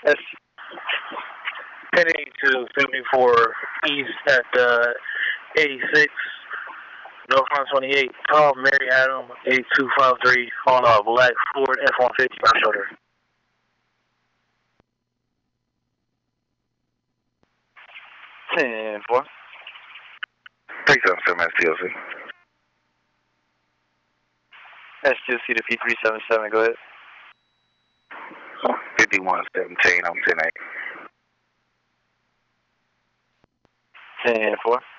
Heading to 74 East at 86, North 128, call Mary Adam 8253 on a black Ford F-150 by shoulder. Ten four. 377 STLC. STLC to P377, go ahead. 5117, I'm 10-8. 10 4.